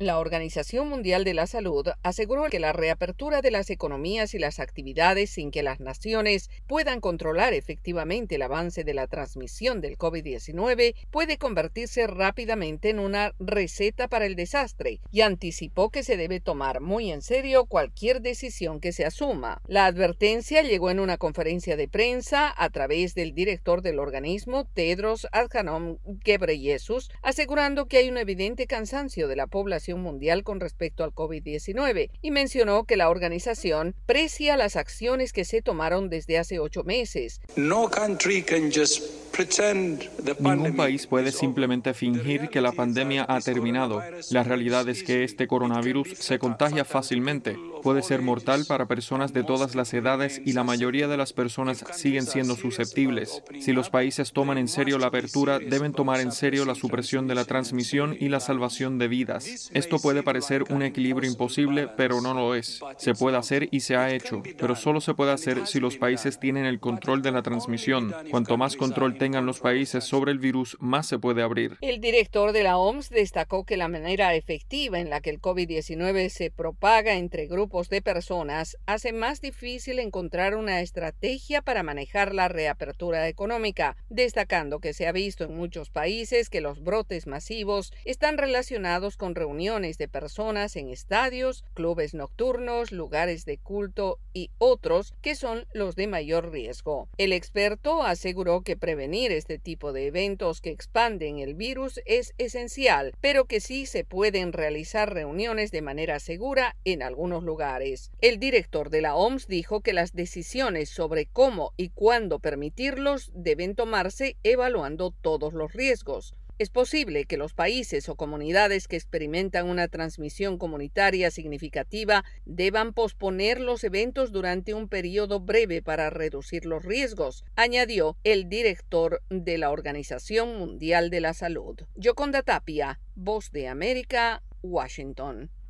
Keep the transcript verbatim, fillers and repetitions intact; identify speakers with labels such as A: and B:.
A: La Organización Mundial de la Salud aseguró que la reapertura de las economías y las actividades sin que las naciones puedan controlar efectivamente el avance de la transmisión del COVID diecinueve puede convertirse rápidamente en una receta para el desastre y anticipó que se debe tomar muy en serio cualquier decisión que se asuma. La advertencia llegó en una conferencia de prensa a través del director del organismo, Tedros Adhanom Ghebreyesus, asegurando que hay un evidente cansancio de la población mundial con respecto al COVID diecinueve y mencionó que la organización precia las acciones que se tomaron desde hace ocho meses.
B: No country can just pretend the
C: Ningún país puede simplemente fingir que la pandemia ha terminado. La realidad es que este coronavirus se contagia fácilmente. Puede ser mortal para personas de todas las edades y la mayoría de las personas siguen siendo susceptibles. Si los países toman en serio la apertura, deben tomar en serio la supresión de la transmisión y la salvación de vidas. Esto puede parecer un equilibrio imposible, pero no lo es. Se puede hacer y se ha hecho, pero solo se puede hacer si los países tienen el control de la transmisión. Cuanto más control tengan los países sobre el virus, más se puede abrir.
A: El director de la O M S destacó que la manera efectiva en la que el COVID diecinueve se propaga entre grupos de personas hace más difícil encontrar una estrategia para manejar la reapertura económica, destacando que se ha visto en muchos países que los brotes masivos están relacionados con reuniones de personas en estadios, clubes nocturnos, lugares de culto y otros que son los de mayor riesgo. El experto aseguró que prevenir este tipo de eventos que expanden el virus es esencial, pero que sí se pueden realizar reuniones de manera segura en algunos lugares. El director de la O M S dijo que las decisiones sobre cómo y cuándo permitirlos deben tomarse evaluando todos los riesgos. Es posible que los países o comunidades que experimentan una transmisión comunitaria significativa deban posponer los eventos durante un periodo breve para reducir los riesgos, añadió el director de la Organización Mundial de la Salud. Yoconda Tapia, Voz de América, Washington.